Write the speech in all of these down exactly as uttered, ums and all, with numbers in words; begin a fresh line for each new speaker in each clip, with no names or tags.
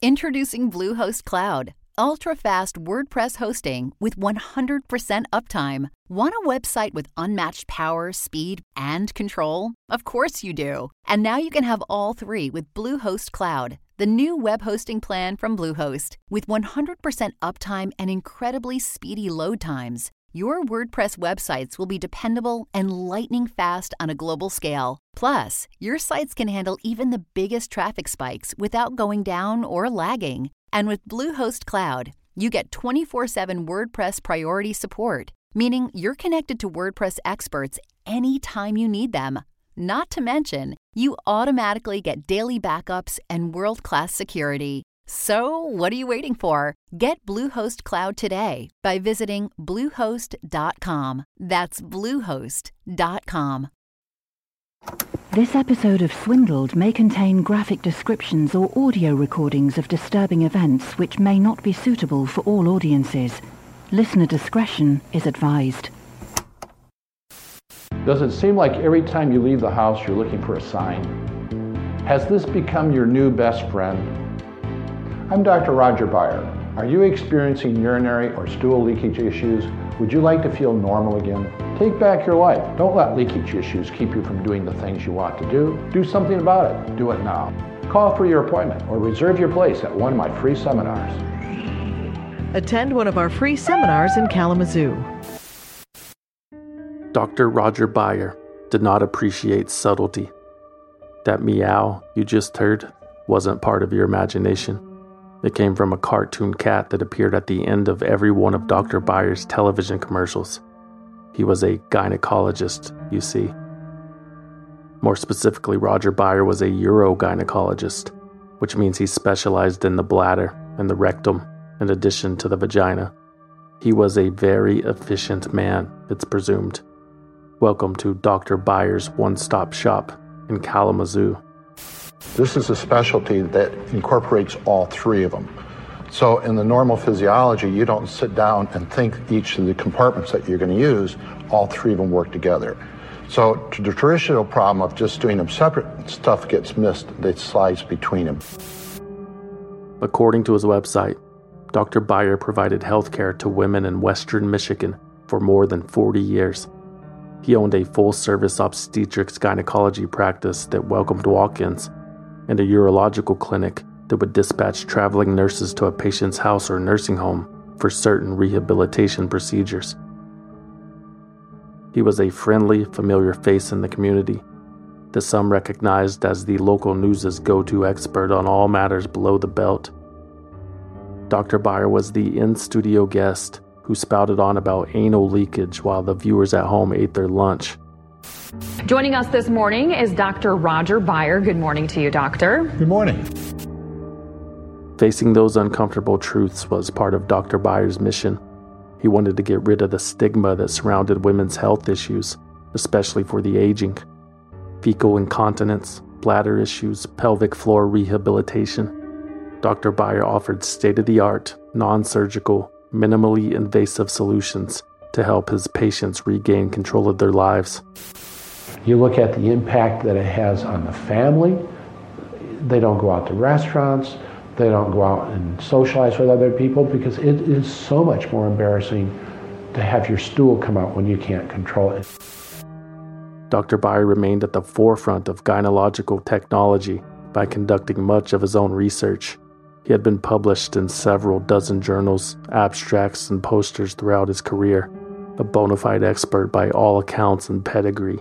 Introducing Bluehost Cloud, ultra-fast WordPress hosting with one hundred percent uptime. Want a website with unmatched power, speed, and control? Of course you do. And now you can have all three with Bluehost Cloud, the new web hosting plan from Bluehost. With one hundred percent uptime and incredibly speedy load times, your WordPress websites will be dependable and lightning fast on a global scale. Plus, your sites can handle even the biggest traffic spikes without going down or lagging. And with Bluehost Cloud, you get twenty-four seven WordPress priority support, meaning you're connected to WordPress experts anytime you need them. Not to mention, you automatically get daily backups and world-class security. So, what are you waiting for? Get Bluehost Cloud today by visiting bluehost dot com. That's bluehost dot com.
This episode of Swindled may contain graphic descriptions or audio recordings of disturbing events which may not be suitable for all audiences. Listener discretion is advised.
Does it seem like every time you leave the house you're looking for a sign? Has this become your new best friend? I'm Doctor Roger Byer. Are you experiencing urinary or stool leakage issues? Would you like to feel normal again? Take back your life. Don't let leakage issues keep you from doing the things you want to do. Do something about it. Do it now. Call for your appointment or reserve your place at one of my free seminars.
Attend one of our free seminars in Kalamazoo.
Doctor Roger Byer did not appreciate subtlety. That meow you just heard wasn't part of your imagination. It came from a cartoon cat that appeared at the end of every one of Doctor Byer's television commercials. He was a gynecologist, you see. More specifically, Roger Byer was a urogynecologist, which means he specialized in the bladder and the rectum, in addition to the vagina. He was a very efficient man, it's presumed. Welcome to Doctor Byer's one-stop shop in Kalamazoo.
This is a specialty that incorporates all three of them. So in the normal physiology, you don't sit down and think each of the compartments that you're going to use, all three of them work together. So to the traditional problem of just doing them separate, stuff gets missed that slides between them.
According to his website, Doctor Byer provided health care to women in Western Michigan for more than forty years. He owned a full-service obstetrics gynecology practice that welcomed walk-ins, and a urological clinic that would dispatch traveling nurses to a patient's house or nursing home for certain rehabilitation procedures. He was a friendly, familiar face in the community that some recognized as the local news's go-to expert on all matters below the belt. Doctor Byer was the in-studio guest who spouted on about anal leakage while the viewers at home ate their lunch.
Joining us this morning is Doctor Roger Byer. Good morning to you, Doctor.
Good morning.
Facing those uncomfortable truths was part of Doctor Byer's mission. He wanted to get rid of the stigma that surrounded women's health issues, especially for the aging. Fecal incontinence, bladder issues, pelvic floor rehabilitation. Doctor Byer offered state-of-the-art, non-surgical, minimally invasive solutions to help his patients regain control of their lives.
You look at the impact that it has on the family. They don't go out to restaurants. They don't go out and socialize with other people because it is so much more embarrassing to have your stool come out when you can't control it.
Doctor Byer remained at the forefront of gynecological technology by conducting much of his own research. He had been published in several dozen journals, abstracts, and posters throughout his career, a bona fide expert by all accounts and pedigree.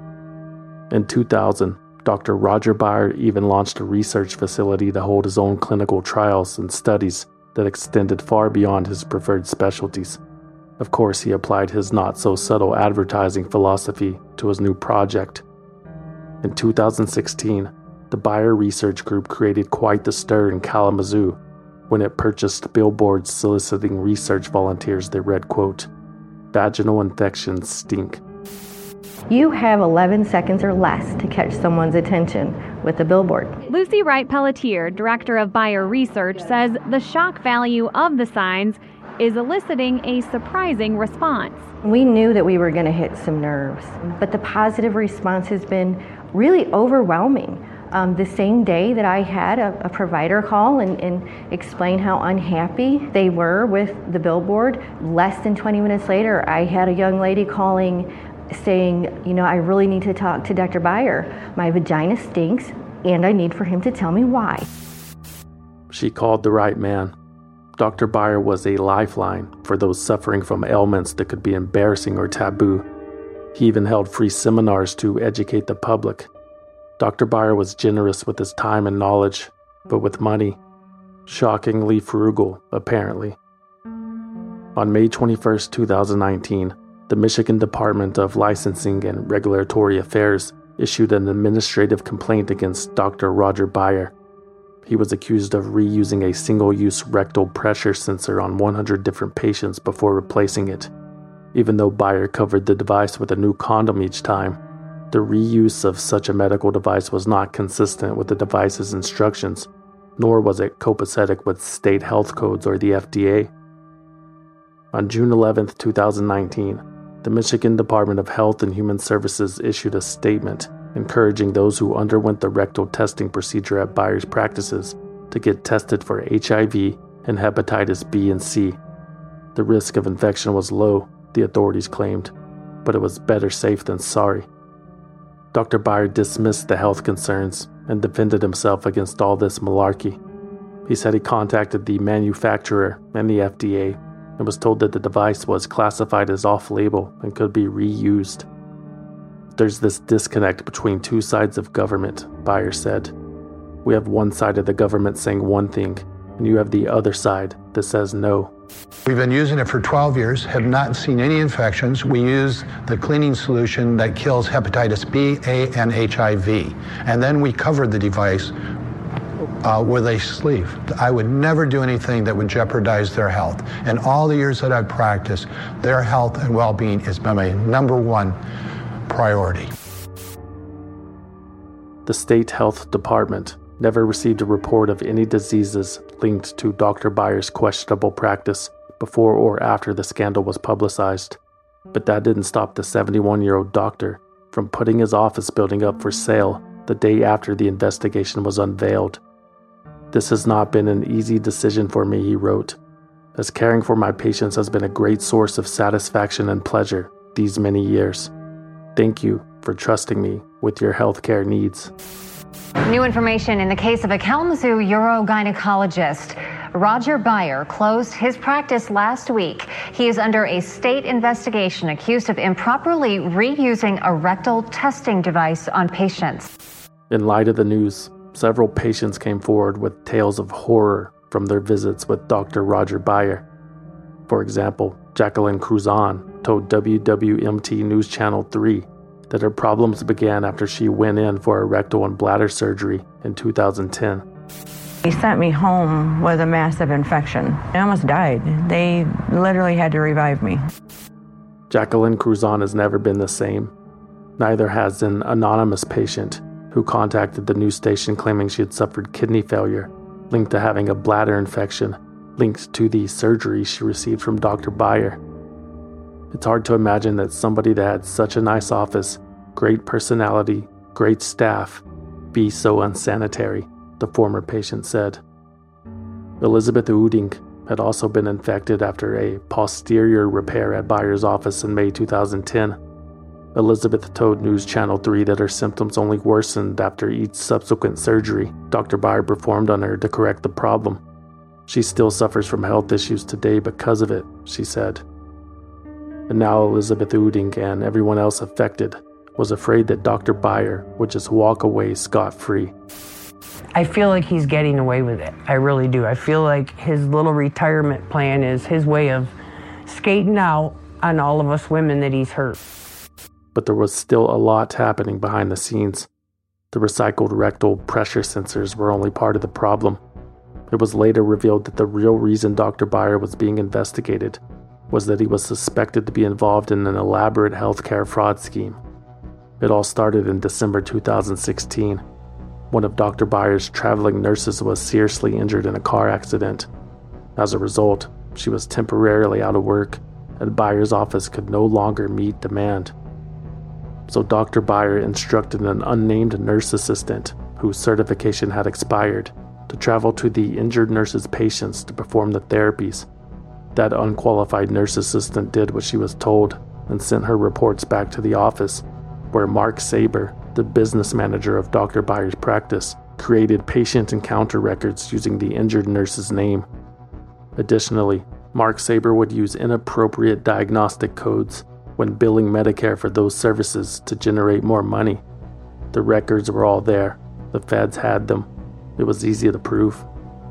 In two thousand, Doctor Roger Byer even launched a research facility to hold his own clinical trials and studies that extended far beyond his preferred specialties. Of course, he applied his not-so-subtle advertising philosophy to his new project. In two thousand sixteen, the Byer Research Group created quite the stir in Kalamazoo when it purchased billboards soliciting research volunteers that read, quote, "Vaginal infections stink."
You have eleven seconds or less to catch someone's attention with a billboard.
Lucy Wright-Pelletier, director of Byer Research, says the shock value of the signs is eliciting a surprising response.
We knew that we were going to hit some nerves, but the positive response has been really overwhelming. Um, the same day that I had a, a provider call and, and explain how unhappy they were with the billboard, less than twenty minutes later, I had a young lady calling saying, you know, I really need to talk to Doctor Beyer. My vagina stinks and I need for him to tell me why.
She called the right man. Doctor Beyer was a lifeline for those suffering from ailments that could be embarrassing or taboo. He even held free seminars to educate the public. Doctor Beyer was generous with his time and knowledge, but with money, shockingly frugal, apparently. On May twenty-first, twenty nineteen, the Michigan Department of Licensing and Regulatory Affairs issued an administrative complaint against Doctor Roger Beyer. He was accused of reusing a single-use rectal pressure sensor on one hundred different patients before replacing it. Even though Beyer covered the device with a new condom each time, the reuse of such a medical device was not consistent with the device's instructions, nor was it copacetic with state health codes or the F D A. On June eleventh, twenty nineteen, the Michigan Department of Health and Human Services issued a statement encouraging those who underwent the rectal testing procedure at Beyer's practices to get tested for H I V and hepatitis B and C. The risk of infection was low, the authorities claimed, but it was better safe than sorry. Doctor Beyer dismissed the health concerns and defended himself against all this malarkey. He said he contacted the manufacturer and the F D A and was told that the device was classified as off-label and could be reused. There's this disconnect between two sides of government, Beyer said. We have one side of the government saying one thing, and you have the other side that says no.
We've been using it for twelve years, have not seen any infections. We use the cleaning solution that kills hepatitis B, A, and H I V. And then we cover the device uh, with a sleeve. I would never do anything that would jeopardize their health. In all the years that I've practiced, their health and well-being has been my number one priority.
The state health department never received a report of any diseases linked to Doctor Beyer's questionable practice before or after the scandal was publicized. But that didn't stop the seventy-one-year-old doctor from putting his office building up for sale the day after the investigation was unveiled. This has not been an easy decision for me, he wrote, as caring for my patients has been a great source of satisfaction and pleasure these many years. Thank you for trusting me with your healthcare needs.
New information in the case of a Kalamazoo urogynecologist. Roger Beyer closed his practice last week. He is under a state investigation accused of improperly reusing a rectal testing device on patients.
In light of the news, several patients came forward with tales of horror from their visits with Doctor Roger Beyer. For example, Jacqueline Cruzan told W W M T News Channel three that her problems began after she went in for a rectal and bladder surgery in two thousand ten.
He sent me home with a massive infection. I almost died. They literally had to revive me.
Jacqueline Cruzan has never been the same. Neither has an anonymous patient who contacted the news station claiming she had suffered kidney failure linked to having a bladder infection linked to the surgery she received from Doctor Beyer. It's hard to imagine that somebody that had such a nice office, great personality, great staff, be so unsanitary, the former patient said. Elizabeth Uding had also been infected after a posterior repair at Beyer's office in May two thousand ten. Elizabeth told News Channel three that her symptoms only worsened after each subsequent surgery Doctor Beyer performed on her to correct the problem. She still suffers from health issues today because of it, she said. And now Elizabeth Uding and everyone else affected was afraid that Doctor Beyer would just walk away scot-free.
I feel like he's getting away with it. I really do. I feel like his little retirement plan is his way of skating out on all of us women that he's hurt.
But there was still a lot happening behind the scenes. The recycled rectal pressure sensors were only part of the problem. It was later revealed that the real reason Doctor Beyer was being investigated was that he was suspected to be involved in an elaborate healthcare fraud scheme. It all started in December two thousand sixteen. One of Doctor Beyer's traveling nurses was seriously injured in a car accident. As a result, she was temporarily out of work, and Beyer's office could no longer meet demand. So Doctor Beyer instructed an unnamed nurse assistant, whose certification had expired, to travel to the injured nurse's patients to perform the therapies. That unqualified nurse assistant did what she was told and sent her reports back to the office, where Mark Saber, the business manager of Doctor Byer's practice, created patient encounter records using the injured nurse's name. Additionally, Mark Saber would use inappropriate diagnostic codes when billing Medicare for those services to generate more money. The records were all there. The feds had them. It was easy to prove.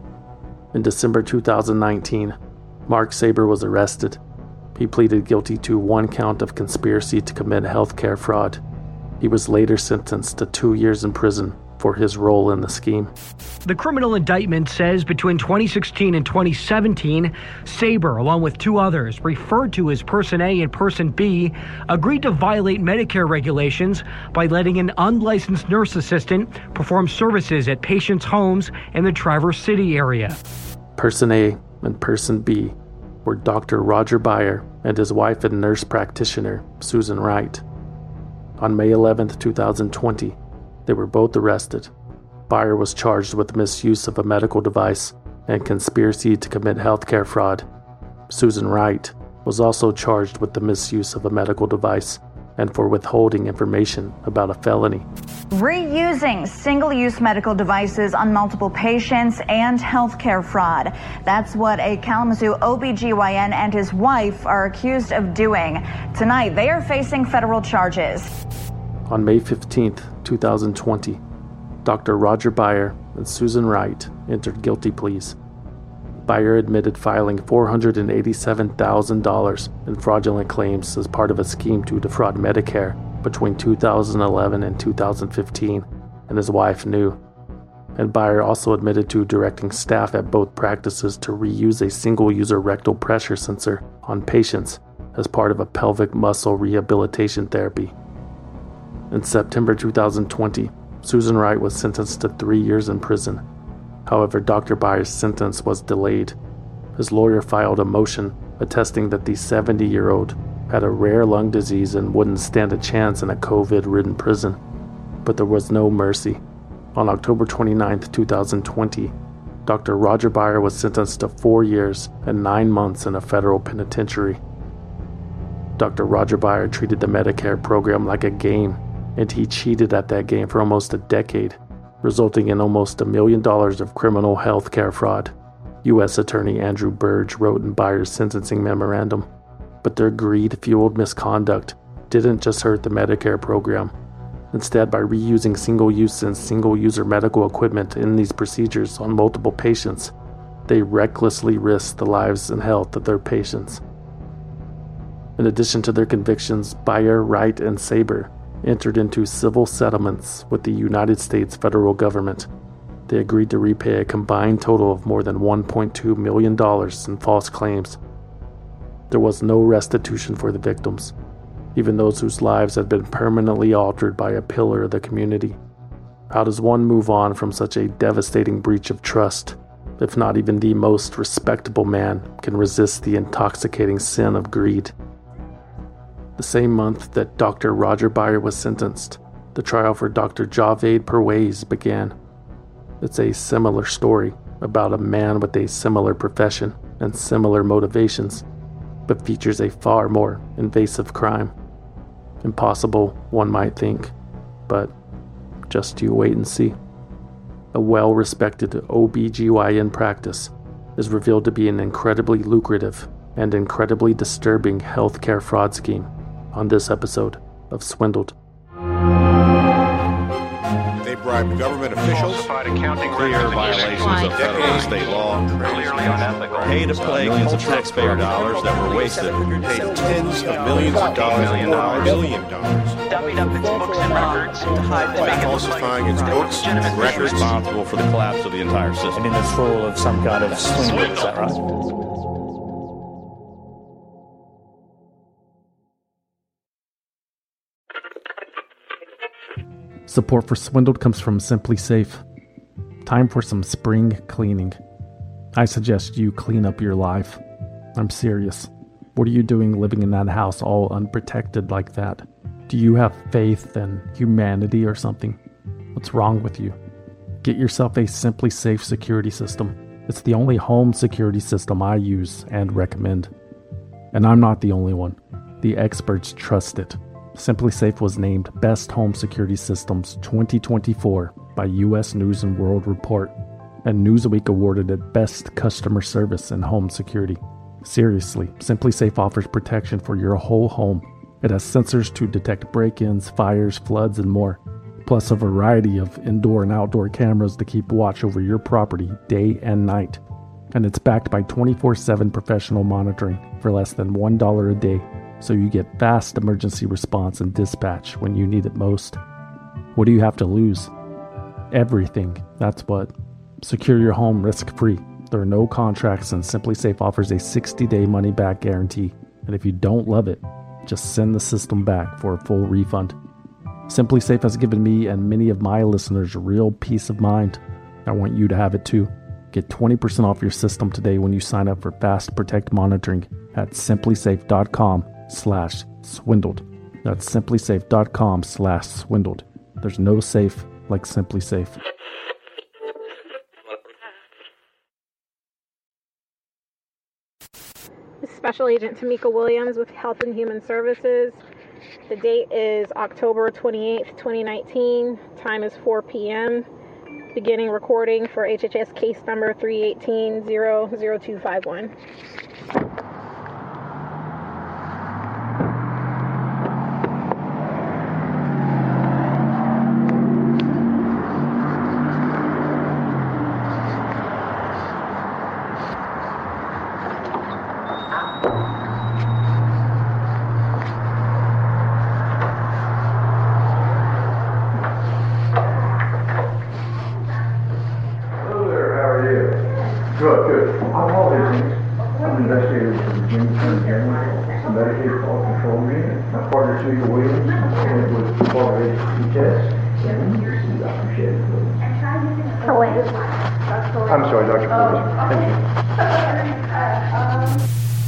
In December two thousand nineteen, Mark Saber was arrested. He pleaded guilty to one count of conspiracy to commit healthcare fraud. He was later sentenced to two years in prison for his role in the scheme.
The criminal indictment says between twenty sixteen and twenty seventeen, Saber, along with two others, referred to as Person A and Person B, agreed to violate Medicare regulations by letting an unlicensed nurse assistant perform services at patients' homes in the Traverse City area.
Person A and Person B were Doctor Roger Byer and his wife and nurse practitioner, Susan Wright. On May eleventh, twenty twenty, they were both arrested. Byer was charged with misuse of a medical device and conspiracy to commit healthcare fraud. Susan Wright was also charged with the misuse of a medical device and for withholding information about a felony.
Reusing single-use medical devices on multiple patients and healthcare fraud. That's what a Kalamazoo O B G Y N and his wife are accused of doing. Tonight, they are facing federal charges.
On May fifteenth, twenty twenty, Doctor Roger Byer and Susan Wright entered guilty pleas. Byer admitted filing four hundred eighty-seven thousand dollars in fraudulent claims as part of a scheme to defraud Medicare between two thousand eleven and two thousand fifteen, and his wife knew. And Byer also admitted to directing staff at both practices to reuse a single-user rectal pressure sensor on patients as part of a pelvic muscle rehabilitation therapy. In September two thousand twenty, Susan Wright was sentenced to three years in prison. However, Doctor Byer's sentence was delayed. His lawyer filed a motion attesting that the seventy-year-old had a rare lung disease and wouldn't stand a chance in a COVID-ridden prison. But there was no mercy. On October twenty-ninth, twenty twenty, Doctor Roger Byer was sentenced to four years and nine months in a federal penitentiary. Doctor Roger Byer treated the Medicare program like a game, and he cheated at that game for almost a decade, resulting in almost a million dollars of criminal health care fraud, U S Attorney Andrew Burge wrote in Byer's sentencing memorandum. But their greed-fueled misconduct didn't just hurt the Medicare program. Instead, by reusing single-use and single-user medical equipment in these procedures on multiple patients, they recklessly risked the lives and health of their patients. In addition to their convictions, Byer, Wright, and Saber entered into civil settlements with the United States federal government. They agreed to repay a combined total of more than one point two million dollars in false claims. There was no restitution for the victims, even those whose lives had been permanently altered by a pillar of the community. How does one move on from such a devastating breach of trust, if not even the most respectable man can resist the intoxicating sin of greed? The same month that Doctor Roger Byer was sentenced, the trial for Doctor Javed Perwaiz began. It's a similar story about a man with a similar profession and similar motivations, but features a far more invasive crime. Impossible, one might think, but just you wait and see. A well-respected O B G Y N practice is revealed to be an incredibly lucrative and incredibly disturbing healthcare fraud scheme on this episode of Swindled.
They bribed government officials, clear violations of federal and state law, pay to play millions of taxpayer dollars that were wasted, paid tens of millions of dollars, million dollars, billion dollars, dummied up its books and records to hide by falsifying its books and records, responsible for the collapse of the entire system.
And in this role of some kind of swindle, is that right?
Support for Swindled comes from Simply Safe. Time for some spring cleaning. I suggest you clean up your life. I'm serious. What are you doing living in that house all unprotected like that? Do you have faith in humanity or something? What's wrong with you? Get yourself a SimpliSafe security system. It's the only home security system I use and recommend. And I'm not the only one. The experts trust it. SimpliSafe was named Best Home Security Systems twenty twenty-four by U S News and World Report, and Newsweek awarded it Best Customer Service in Home Security. Seriously, SimpliSafe offers protection for your whole home. It has sensors to detect break-ins, fires, floods, and more, plus a variety of indoor and outdoor cameras to keep watch over your property day and night. And it's backed by twenty-four seven professional monitoring for less than one dollar a day, so you get fast emergency response and dispatch when you need it most. What do you have to lose? Everything, that's what. Secure your home risk-free. There are no contracts, and SimpliSafe offers a sixty-day money-back guarantee. And if you don't love it, just send the system back for a full refund. SimpliSafe has given me and many of my listeners real peace of mind. I want you to have it too. Get twenty percent off your system today when you sign up for Fast Protect monitoring at SimpliSafe.com slash swindled. That's SimpliSafe.com slash swindled. There's no safe like SimpliSafe.
Special Agent Tamika Williams with Health and Human Services. The date is October twenty-eighth, twenty nineteen. Time is four p.m. Beginning recording for H H S case number three one eight zero zero two five one.
Good, good. I'm all these things. I'm an investigator with the Virginia County Hearing, a Medicaid Quality Control Unit. My partner, Tamika Williams, and it was quality agency test. And this is Doctor Shedd. I'm sorry, Doctor Williams. Thank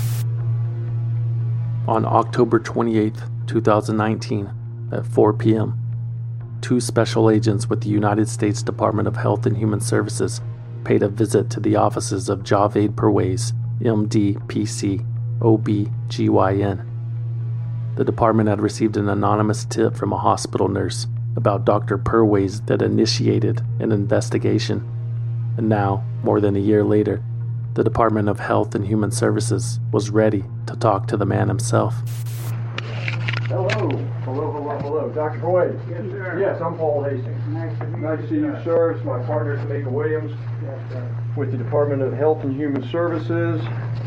you.
On October twenty-eighth, twenty nineteen, at four p.m., two special agents with the United States Department of Health and Human Services paid a visit to the offices of Javed Perwaiz, M D, P C, O B G Y N. The department had received an anonymous tip from a hospital nurse about Doctor Perwaiz that initiated an investigation. And now, more than a year later, the Department of Health and Human Services was ready to talk to the man himself.
Hello, hello, hello, hello. Doctor Perwaiz. Yes, sir. Yes, I'm Paul Hastings. Nice to meet you. Nice to see you, sir. It's my partner, Tamika Williams, yes, sir. With the Department of Health and Human Services.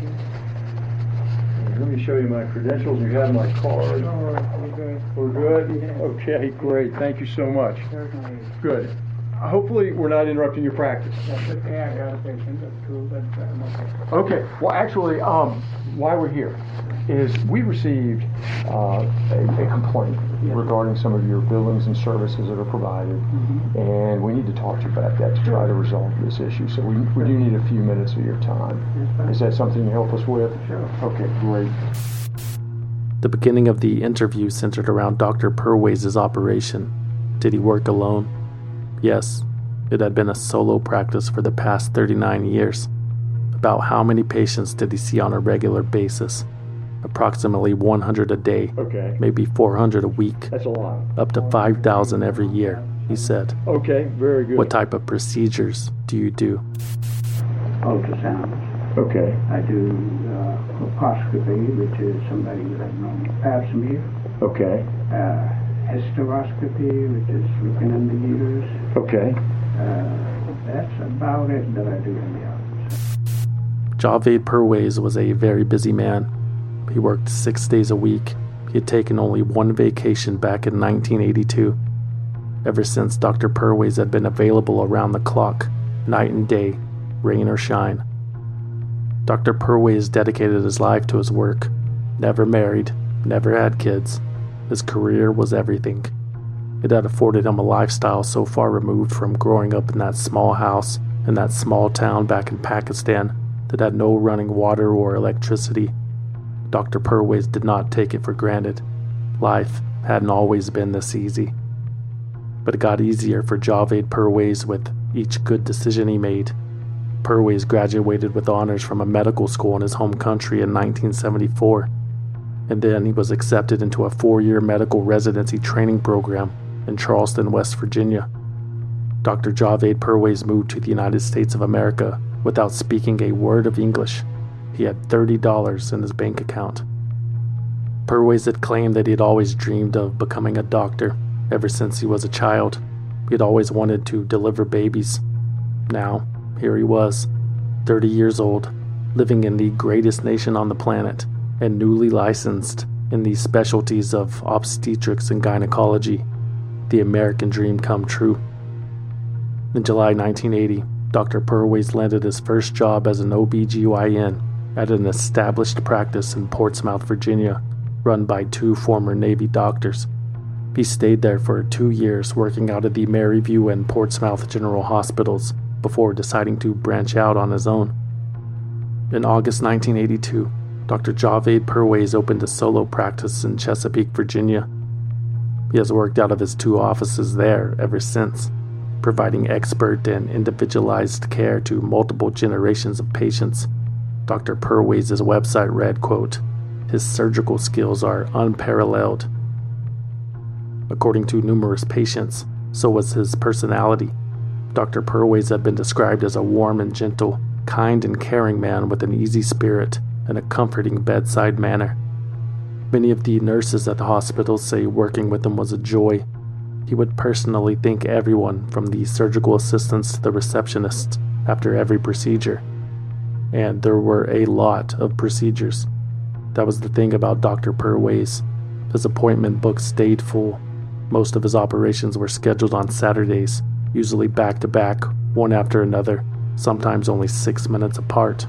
Let me show you my credentials. You have my card. No, we're good. We're good? Yes. Okay, great. Thank you so much. Certainly. Good. Hopefully we're not interrupting your practice.
That's okay. I got a patient. That's true. But I'm okay.
Okay. Well, actually, um, why we're here is we received uh, a, a complaint yes. regarding some of your billings and services that are provided, mm-hmm. and we need to talk to you about that to try to resolve this issue. So we, we do need a few minutes of your time. Yes, is that something you help us with?
Sure.
Okay, great.
The beginning of the interview centered around Doctor Perwaiz's operation. Did he work alone? Yes, it had been a solo practice for the past thirty-nine years. About how many patients did he see on a regular basis? Approximately one hundred a day,
okay.
Maybe four hundred a week.
That's a lot.
Up to five thousand every year, he said.
Okay, very good.
What type of procedures do you do?
Ultrasounds.
Okay.
I do uh, colposcopy, which is somebody with a normal pap smear.
Okay.
Uh, hysteroscopy, which is looking in the uterus.
Okay.
Uh, that's about it that I do in the office.
Javed Perwaiz was a very busy man. He worked six days a week. He had taken only one vacation back in nineteen eighty-two. Ever since, Doctor Perwaiz had been available around the clock, night and day, rain or shine. Doctor Perwaiz dedicated his life to his work. Never married, never had kids. His career was everything. It had afforded him a lifestyle so far removed from growing up in that small house in that small town back in Pakistan that had no running water or electricity. Doctor Perwaiz did not take it for granted. Life hadn't always been this easy. But it got easier for Javed Perwaiz with each good decision he made. Purways graduated with honors from a medical school in his home country in nineteen seventy-four, and then he was accepted into a four-year medical residency training program in Charleston, West Virginia. Doctor Javed Purways moved to the United States of America without speaking a word of English. He had thirty dollars in his bank account. Purways had claimed that he had always dreamed of becoming a doctor ever since he was a child. He had always wanted to deliver babies. Now, here he was, thirty years old, living in the greatest nation on the planet, and newly licensed in the specialties of obstetrics and gynecology. The American dream come true. In July nineteen eighty, Doctor Purways landed his first job as an O B G Y N at an established practice in Portsmouth, Virginia, run by two former Navy doctors. He stayed there for two years working out of the Maryview and Portsmouth General Hospitals before deciding to branch out on his own. In August nineteen eighty-two, Doctor Javed Purways opened a solo practice in Chesapeake, Virginia. He has worked out of his two offices there ever since, providing expert and individualized care to multiple generations of patients. Doctor Purways' website read, quote, "His surgical skills are unparalleled." According to numerous patients, so was his personality. Doctor Purways had been described as a warm and gentle, kind and caring man with an easy spirit and a comforting bedside manner. Many of the nurses at the hospital say working with him was a joy. He would personally thank everyone from the surgical assistants to the receptionists after every procedure. And there were a lot of procedures. That was the thing about Doctor Purways. His appointment book stayed full. Most of his operations were scheduled on Saturdays, usually back-to-back, one after another, sometimes only six minutes apart.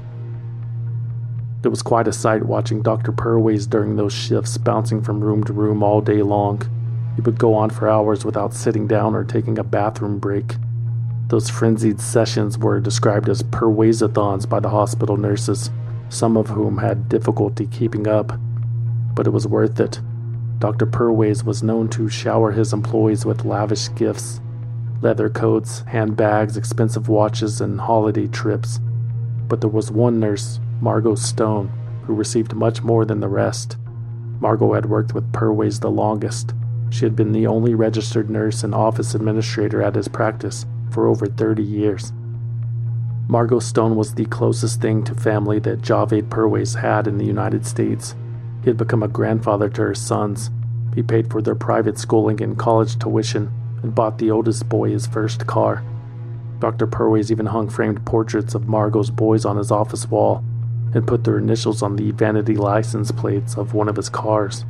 It was quite a sight watching Doctor Purways during those shifts, bouncing from room to room all day long. He would go on for hours without sitting down or taking a bathroom break. Those frenzied sessions were described as Purwaysathons by the hospital nurses, some of whom had difficulty keeping up. But it was worth it. Doctor Purways was known to shower his employees with lavish gifts: leather coats, handbags, expensive watches, and holiday trips. But there was one nurse, Margot Stone, who received much more than the rest. Margot had worked with Purways the longest. She had been the only registered nurse and office administrator at his practice for over thirty years. Margot Stone was the closest thing to family that Javed Purways had in the United States. He had become a grandfather to her sons. He paid for their private schooling and college tuition and bought the oldest boy his first car. Doctor Purways even hung framed portraits of Margot's boys on his office wall and put their initials on the vanity license plates of one of his cars.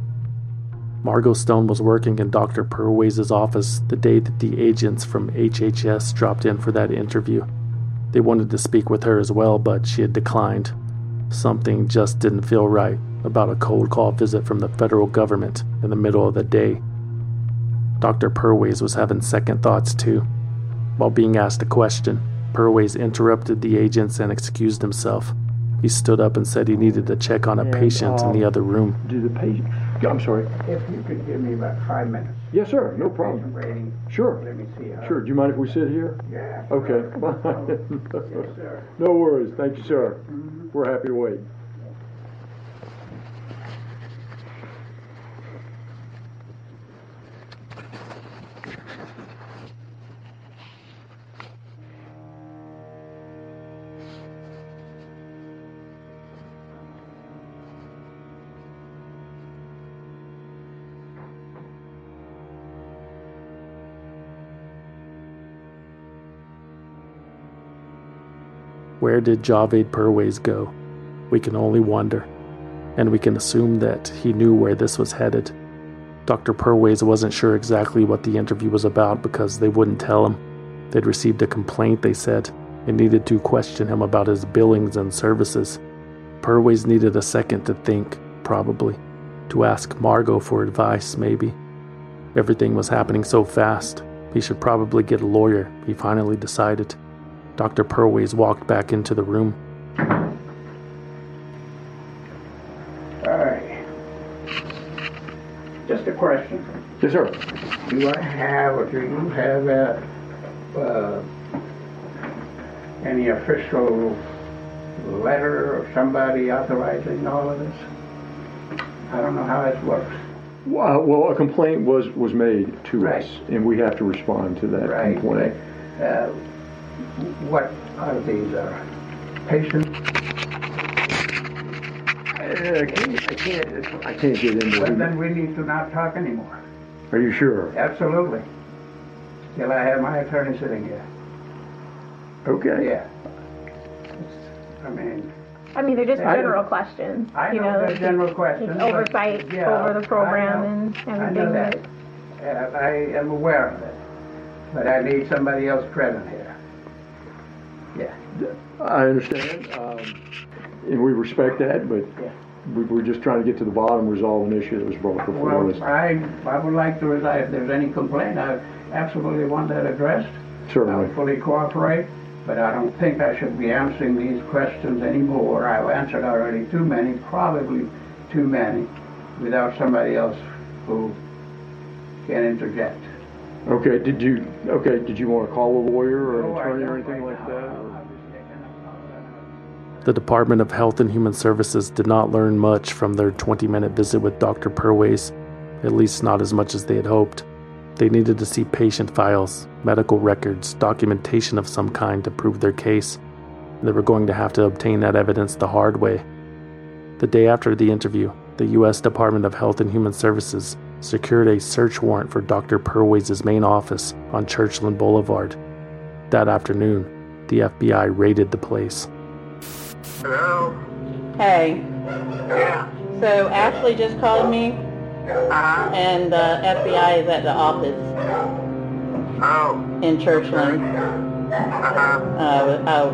Margot Stone was working in Doctor Purways' office the day that the agents from H H S dropped in for that interview. They wanted to speak with her as well, but she had declined. Something just didn't feel right about a cold call visit from the federal government in the middle of the day. Doctor Purways was having second thoughts too. While being asked a question, Purways interrupted the agents and excused himself. He stood up and said he needed to check on a
And,
patient
um,
in the other room.
Do the patient,
I'm sorry.
if you could give me about five minutes.
Yes, sir. No problem.
Rating.
Sure.
Let me see how.
Sure. Do you mind if we sit here?
Yeah.
Okay.
Yes, sir.
No worries. Thank you, sir. We're happy to wait.
Where did Javed Purways go? We can only wonder, and we can assume that he knew where this was headed. Doctor Purways wasn't sure exactly what the interview was about because they wouldn't tell him. They'd received a complaint, they said, and needed to question him about his billings and services. Purways needed a second to think, probably, to ask Margot for advice, maybe. Everything was happening so fast, he should probably get a lawyer, he finally decided. Doctor Purways walked back into the room.
All right. Just a question.
Yes, sir.
Do I have, or do you have that uh, any official letter or somebody authorizing all of this? I don't know how it works.
Well, well a complaint was, was made to
Right.
us, and we have to respond to that
Right.
complaint.
Uh, what are these uh, patients?
I can't, I can't, I can't get into
Well,
it.
then we need to not talk anymore.
Are you sure?
Absolutely. Till I have my attorney sitting here.
Okay.
Yeah. I mean,
I mean, they're just
I-
general questions.
I
you
know they're
it's-
general questions,
it's
but-
oversight
yeah,
over the program
I know.
and
I know
everything.
that. Uh, I am aware of it. But I need somebody else present here. Yeah.
I understand, um, and we respect that, but we, we're just trying to get to the bottom, resolve an issue that was brought before us.
Well, I, I would like to, if there's any complaint, I absolutely want that addressed.
Certainly.
I'll fully cooperate, but I don't think I should be answering these questions anymore. I've answered already too many, probably too many, without somebody else who can interject.
Okay, did you, okay, did you want to call a lawyer or an
No, I
attorney or
don't
anything
right
like
now.
that? or-
The Department of Health and Human Services did not learn much from their twenty-minute visit with Doctor Purways, at least not as much as they had hoped. They needed to see patient files, medical records, documentation of some kind to prove their case. They were going to have to obtain that evidence the hard way. The day after the interview, the U S Department of Health and Human Services secured a search warrant for Doctor Purways' main office on Churchland Boulevard. That afternoon, the F B I raided the place.
Hello?
Hey.
Yeah.
So Ashley just called me,
Uh-huh.
and the F B I is at the office
Oh.
in Churchland.
Uh-huh.
Uh, with, uh,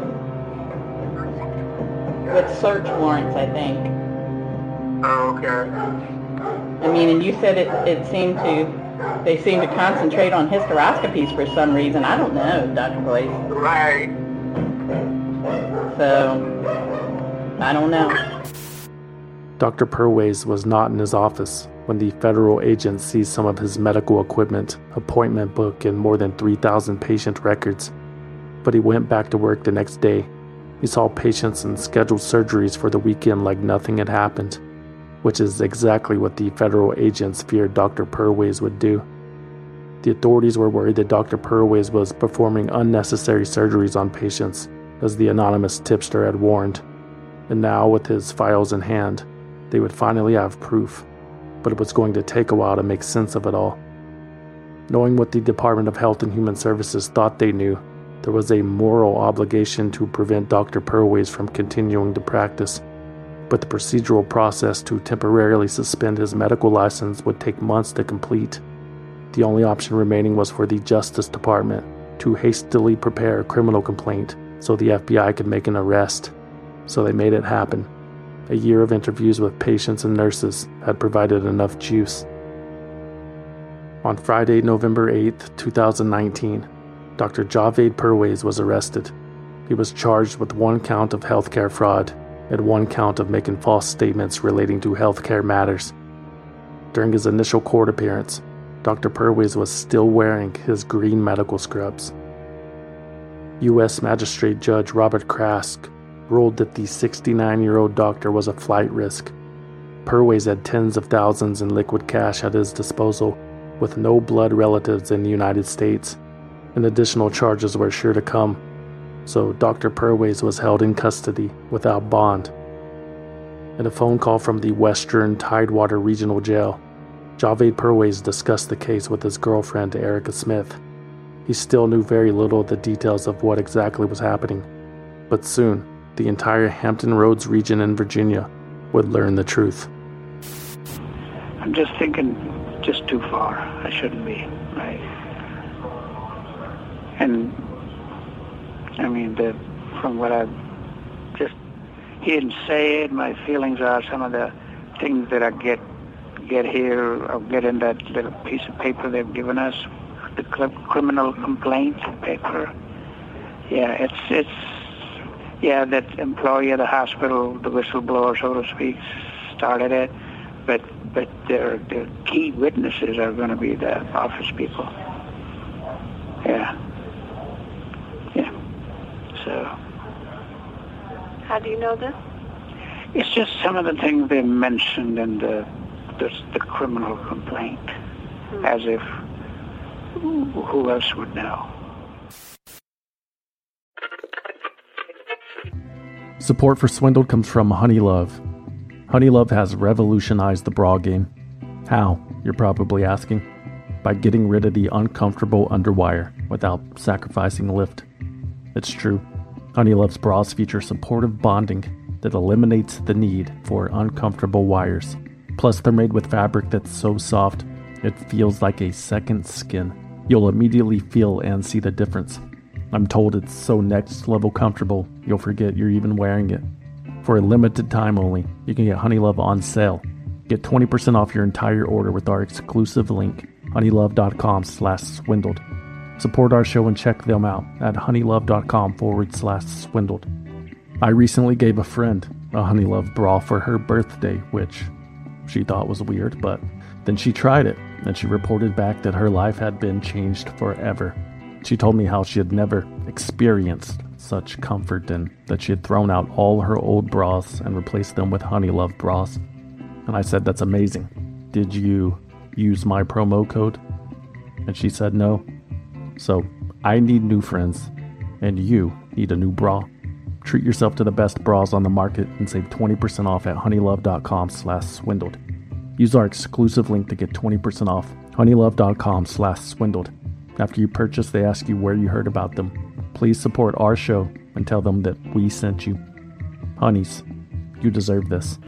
with search warrants, I think.
Oh, okay.
I mean, and you said it, it seemed to, they seem to concentrate on hysteroscopies for some reason. I don't know, Doctor Boyce.
Right.
So, I don't know.
Doctor Purways was not in his office when the federal agent seized some of his medical equipment, appointment book, and more than three thousand patient records. But he went back to work the next day. He saw patients and scheduled surgeries for the weekend like nothing had happened, which is exactly what the federal agents feared Doctor Purways would do. The authorities were worried that Doctor Purways was performing unnecessary surgeries on patients, as the anonymous tipster had warned. And now, with his files in hand, they would finally have proof, but it was going to take a while to make sense of it all. Knowing what the Department of Health and Human Services thought they knew, there was a moral obligation to prevent Doctor Purways from continuing to practice, but the procedural process to temporarily suspend his medical license would take months to complete. The only option remaining was for the Justice Department to hastily prepare a criminal complaint so the F B I could make an arrest. So they made it happen. A year of interviews with patients and nurses had provided enough juice. On Friday, November eighth, twenty nineteen, Doctor Javed Purways was arrested. He was charged with one count of healthcare fraud and one count of making false statements relating to healthcare matters. During his initial court appearance, Doctor Purways was still wearing his green medical scrubs. U S Magistrate Judge Robert Krask ruled that the sixty-nine-year-old doctor was a flight risk. Purways had tens of thousands in liquid cash at his disposal, with no blood relatives in the United States, and additional charges were sure to come, so Doctor Purways was held in custody without bond. In a phone call from the Western Tidewater Regional Jail, Javed Purways discussed the case with his girlfriend, Erica Smith. He still knew very little of the details of what exactly was happening, but soon, the entire Hampton Roads region in Virginia would learn the truth.
I'm just thinking just too far. I shouldn't be, right? And, I mean, the, from what I've just heard and said, my feelings are some of the things that I get get here, or get in that little piece of paper they've given us, the criminal complaint paper. Yeah, it's, it's, yeah, that employee of the hospital, the whistleblower, so to speak, started it, but but their their key witnesses are going to be the office people. Yeah, yeah. So
How do you know this?
It's just some of the things they mentioned in the the, the criminal complaint, hmm. as if who else would know?
Support for Swindled comes from Honeylove. Honeylove has revolutionized the bra game. How, you're probably asking? By getting rid of the uncomfortable underwire without sacrificing lift. It's true. Honeylove's bras feature supportive bonding that eliminates the need for uncomfortable wires. Plus, they're made with fabric that's so soft, it feels like a second skin. You'll immediately feel and see the difference. I'm told it's so next level comfortable, you'll forget you're even wearing it. For a limited time only, you can get Honeylove on sale. Get twenty percent off your entire order with our exclusive link, honeylove.com slash swindled. Support our show and check them out at honeylove.com forward slash swindled. I recently gave a friend a Honeylove bra for her birthday, which she thought was weird, but then she tried it, and she reported back that her life had been changed forever. She told me how she had never experienced such comfort and that she had thrown out all her old bras and replaced them with Honeylove bras. And I said, that's amazing. Did you use my promo code? And she said no. So I need new friends, and you need a new bra. Treat yourself to the best bras on the market and save twenty percent off at honeylove.com slash swindled. Use our exclusive link to get twenty percent off, honeylove.com slash swindled. After you purchase, they ask you where you heard about them. Please support our show and tell them that we sent you. Honeys, you deserve this.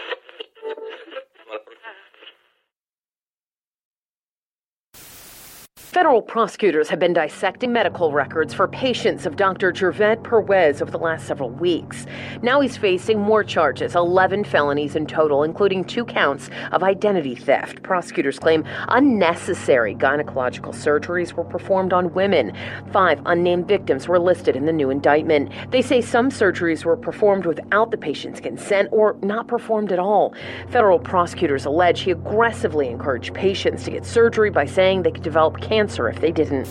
Federal prosecutors have been dissecting medical records for patients of Doctor Gervais Perwez over the last several weeks. Now he's facing more charges, eleven felonies in total, including two counts of identity theft. Prosecutors claim unnecessary gynecological surgeries were performed on women. Five unnamed victims were listed in the new indictment. They say some surgeries were performed without the patient's consent or not performed at all. Federal prosecutors allege he aggressively encouraged patients to get surgery by saying they could develop cancer if they didn't.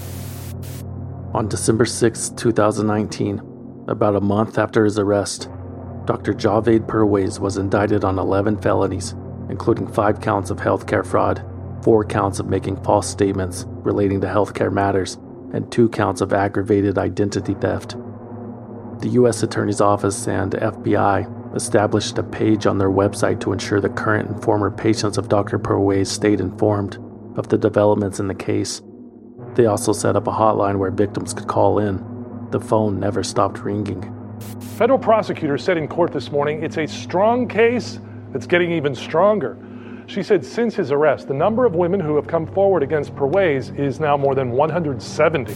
On December sixth, twenty nineteen, about a month after his arrest, Doctor Javed Perwez was indicted on eleven felonies, including five counts of healthcare fraud, four counts of making false statements relating to healthcare matters, and two counts of aggravated identity theft. The U S Attorney's Office and F B I established a page on their website to ensure the current and former patients of Doctor Perwez stayed informed of the developments in the case. They also set up a hotline where victims could call in. The phone never stopped ringing.
Federal prosecutors said in court this morning it's a strong case that's getting even stronger. She said since his arrest, the number of women who have come forward against Perwez is now more than one hundred seventy.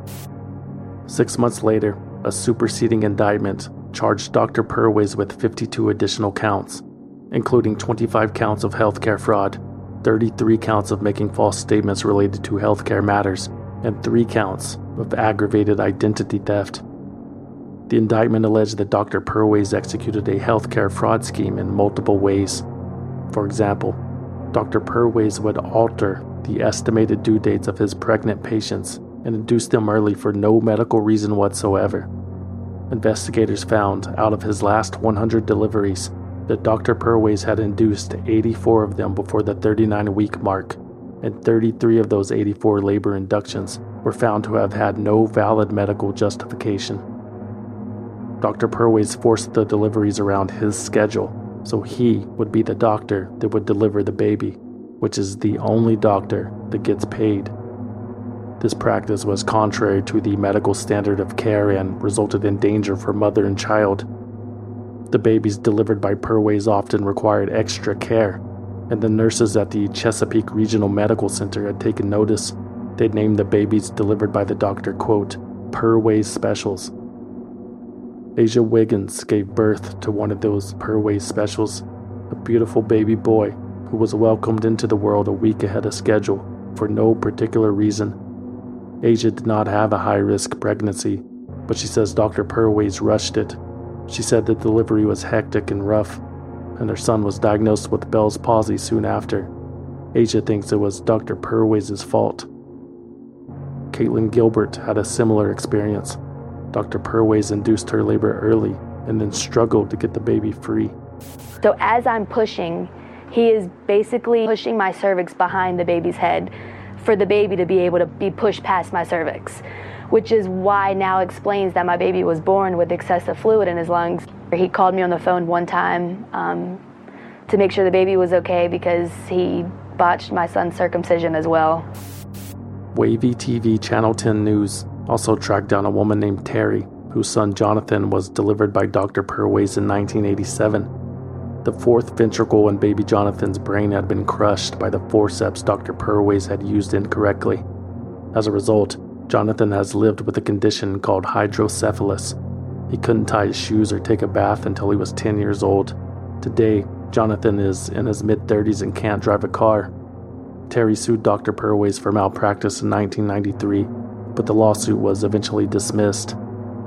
Six months later, a superseding indictment charged Doctor Perwez with fifty-two additional counts, including twenty-five counts of healthcare fraud, thirty-three counts of making false statements related to healthcare matters, and three counts of aggravated identity theft. The indictment alleged that Doctor Perwez executed a healthcare fraud scheme in multiple ways. For example, Doctor Perwez would alter the estimated due dates of his pregnant patients and induce them early for no medical reason whatsoever. Investigators found, out of his last one hundred deliveries, that Doctor Perwez had induced eighty-four of them before the thirty-nine-week mark, and thirty-three of those eighty-four labor inductions were found to have had no valid medical justification. Doctor Perwez forced the deliveries around his schedule, so he would be the doctor that would deliver the baby, which is the only doctor that gets paid. This practice was contrary to the medical standard of care and resulted in danger for mother and child. The babies delivered by Perwez often required extra care, and the nurses at the Chesapeake Regional Medical Center had taken notice. They'd named the babies delivered by the doctor, quote, Perwez specials. Asia Wiggins gave birth to one of those Perwez specials, a beautiful baby boy who was welcomed into the world a week ahead of schedule for no particular reason. Asia did not have a high-risk pregnancy, but she says Doctor Perwez rushed it. She said the delivery was hectic and rough, and her son was diagnosed with Bell's palsy soon after. Asia thinks it was Doctor Perwez's fault. Caitlin Gilbert had a similar experience. Doctor Perwez induced her labor early and then struggled to get the baby free.
So as I'm pushing, he is basically pushing my cervix behind the baby's head for the baby to be able to be pushed past my cervix, which is why now explains that my baby was born with excessive fluid in his lungs. He called me on the phone one time um, to make sure the baby was okay because he botched my son's circumcision as well.
Wavy T V Channel ten News also tracked down a woman named Terry, whose son Jonathan was delivered by Doctor Perways in nineteen eighty-seven. The fourth ventricle in baby Jonathan's brain had been crushed by the forceps Doctor Perways had used incorrectly. As a result, Jonathan has lived with a condition called hydrocephalus. He couldn't tie his shoes or take a bath until he was ten years old. Today, Jonathan is in his mid-thirties and can't drive a car. Terry sued Doctor Perways for malpractice in nineteen ninety-three, but the lawsuit was eventually dismissed.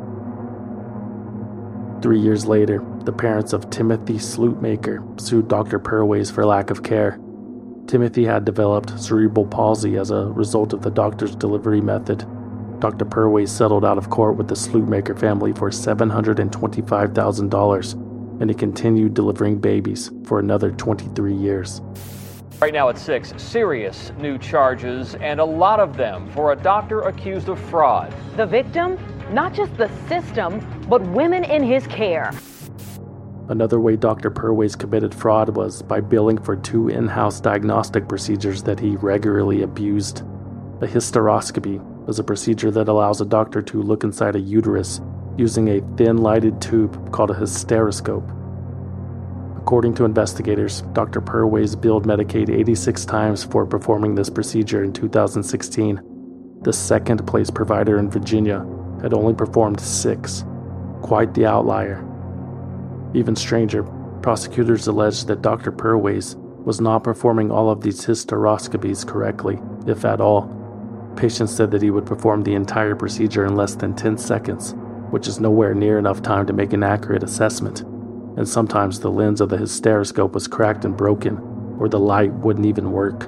Three years later, the parents of Timothy Slootmaker sued Doctor Perways for lack of care. Timothy had developed cerebral palsy as a result of the doctor's delivery method. Doctor Perways settled out of court with the Slootmaker family for seven hundred twenty-five thousand dollars, and he continued delivering babies for another twenty-three years.
Right now at six, serious new charges, and a lot of them for a doctor accused of fraud.
The victim? Not just the system, but women in his care.
Another way Doctor Perways committed fraud was by billing for two in-house diagnostic procedures that he regularly abused. A hysteroscopy is a procedure that allows a doctor to look inside a uterus using a thin lighted tube called a hysteroscope. According to investigators, Doctor Perways billed Medicaid eighty-six times for performing this procedure in two thousand sixteen. The second place provider in Virginia had only performed six. Quite the outlier. Even stranger, prosecutors alleged that Doctor Perways was not performing all of these hysteroscopies correctly, if at all. Patients said that he would perform the entire procedure in less than ten seconds, which is nowhere near enough time to make an accurate assessment. And sometimes the lens of the hysteroscope was cracked and broken, or the light wouldn't even work.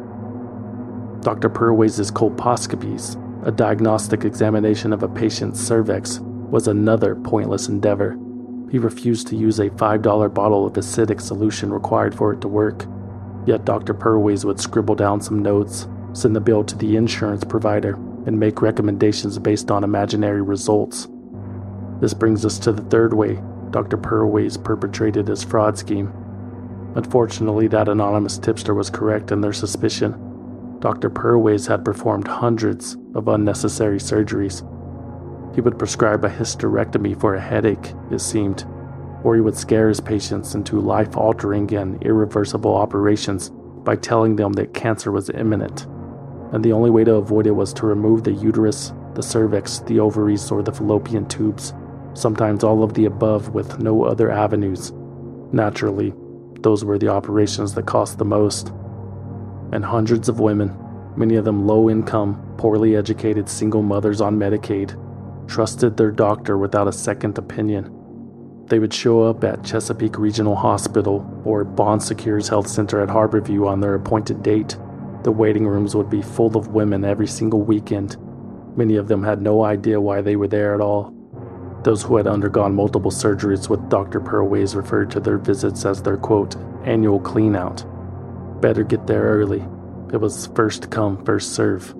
Doctor Perways' colposcopies, a diagnostic examination of a patient's cervix, was another pointless endeavor. He refused to use a five dollar bottle of acidic solution required for it to work. Yet Doctor Perways would scribble down some notes, send the bill to the insurance provider, and make recommendations based on imaginary results. This brings us to the third way Doctor Perways perpetrated his fraud scheme. Unfortunately, that anonymous tipster was correct in their suspicion. Doctor Perways had performed hundreds of unnecessary surgeries. He would prescribe a hysterectomy for a headache, it seemed, or he would scare his patients into life-altering and irreversible operations by telling them that cancer was imminent, and the only way to avoid it was to remove the uterus, the cervix, the ovaries, or the fallopian tubes, sometimes all of the above with no other avenues. Naturally, those were the operations that cost the most. And hundreds of women, many of them low-income, poorly educated single mothers on Medicaid, trusted their doctor without a second opinion. They would show up at Chesapeake Regional Hospital or Bon Secours Health Center at Harborview on their appointed date. The waiting rooms would be full of women every single weekend. Many of them had no idea why they were there at all. Those who had undergone multiple surgeries with Doctor Perways referred to their visits as their, quote, annual clean-out. Better get there early. It was first come, first serve.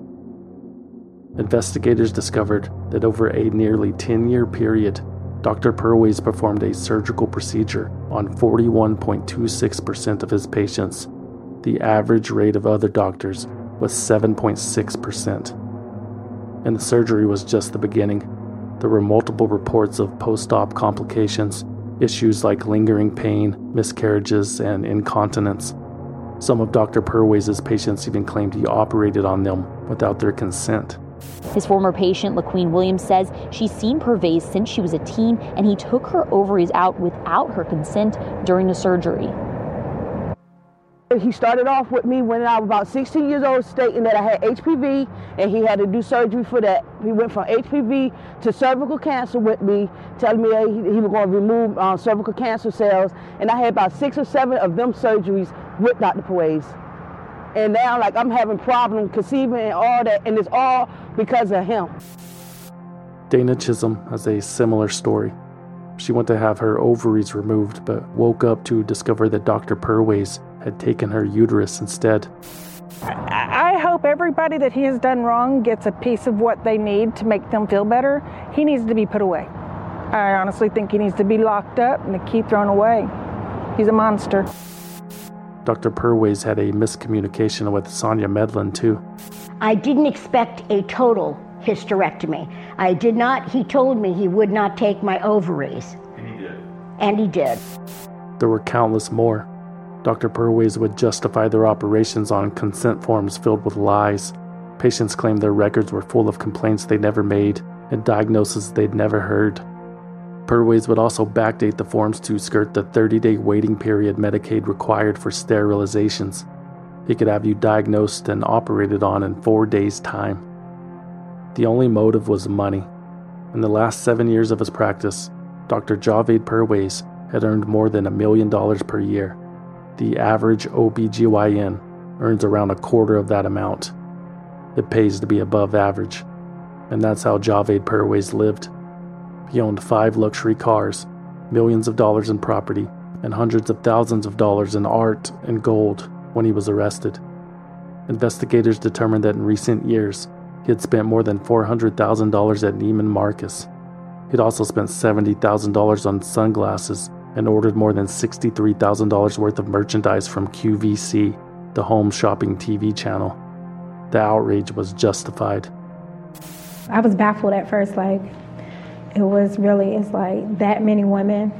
Investigators discovered that over a nearly ten-year period, Doctor Perways performed a surgical procedure on forty-one point two six percent of his patients. The average rate of other doctors was seven point six percent. And the surgery was just the beginning. There were multiple reports of post-op complications, issues like lingering pain, miscarriages, and incontinence. Some of Doctor Perways' patients even claimed he operated on them without their consent.
His former patient, LaQueen Williams, says she's seen Perways since she was a teen, and he took her ovaries out without her consent during the surgery.
He started off with me when I was about sixteen years old, stating that I had H P V, and he had to do surgery for that. He went from H P V to cervical cancer with me, telling me that he, he was going to remove uh, cervical cancer cells, and I had about six or seven of them surgeries with Doctor Perways. And now, like, I'm having problems conceiving and all that, and it's all because of him.
Dana Chisholm has a similar story. She went to have her ovaries removed, but woke up to discover that Doctor Purways had taken her uterus instead.
I hope everybody that he has done wrong gets a piece of what they need to make them feel better. He needs to be put away. I honestly think he needs to be locked up and the key thrown away. He's a monster.
Doctor Purways had a miscommunication with Sonia Medlin, too.
I didn't expect a total hysterectomy. I did not, he told me he would not take my ovaries. And he did. And he did.
There were countless more. Doctor Purways would justify their operations on consent forms filled with lies. Patients claimed their records were full of complaints they never made and diagnoses they'd never heard. Purways would also backdate the forms to skirt the thirty-day waiting period Medicaid required for sterilizations. He could have you diagnosed and operated on in four days' time. The only motive was money. In the last seven years of his practice, Doctor Javed Purways had earned more than a million dollars per year. The average O B G Y N earns around a quarter of that amount. It pays to be above average, and that's how Javed Purways lived. He owned five luxury cars, millions of dollars in property, and hundreds of thousands of dollars in art and gold when he was arrested. Investigators determined that in recent years, he had spent more than four hundred thousand dollars at Neiman Marcus. He'd also spent seventy thousand dollars on sunglasses and ordered more than sixty-three thousand dollars worth of merchandise from Q V C, the home shopping T V channel. The outrage was justified.
I was baffled at first, like, it was really, it's like that many women,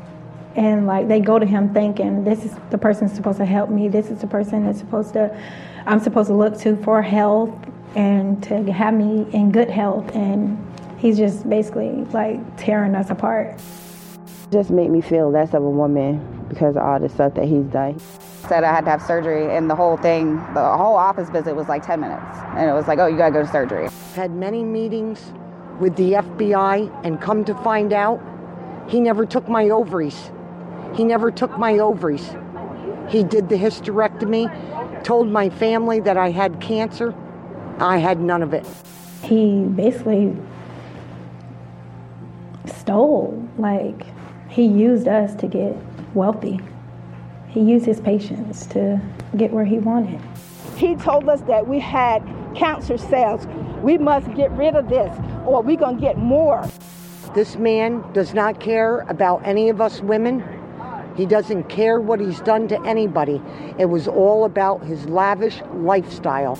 and like they go to him thinking, this is the person that's supposed to help me, this is the person that's supposed to, I'm supposed to look to for health and to have me in good health, and he's just basically like tearing us apart.
Just made me feel less of a woman because of all the stuff that he's done.
Said I had to have surgery, and the whole thing, the whole office visit was like ten minutes. And it was like, oh, you gotta go to surgery.
Had many meetings with the F B I, and come to find out, he never took my ovaries. He never took my ovaries. He did the hysterectomy, told my family that I had cancer. I had none of it.
He basically stole, like, he used us to get wealthy. He used his patients to get where he wanted.
He told us that we had cancer cells. We must get rid of this or we're going to get more.
This man does not care about any of us women. He doesn't care what he's done to anybody. It was all about his lavish lifestyle.